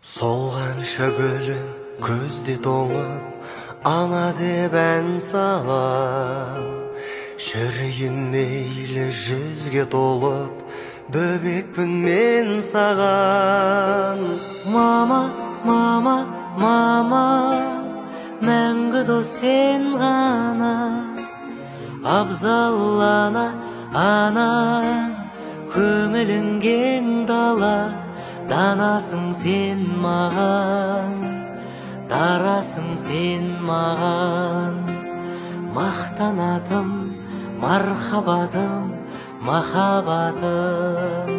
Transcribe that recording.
Солғанша гүлім көзде тоңып, ана деп ән салам. Жүрегім мейлі жүзге толып, бөбекпін мен саған. Мама, мама, мама, мәңгі дос сен ғана. Абзал ана, ана, көңілің кең дала. Данасың сен маған, дарасың сен маған. Мақтанатын мархабатым, махаббатым.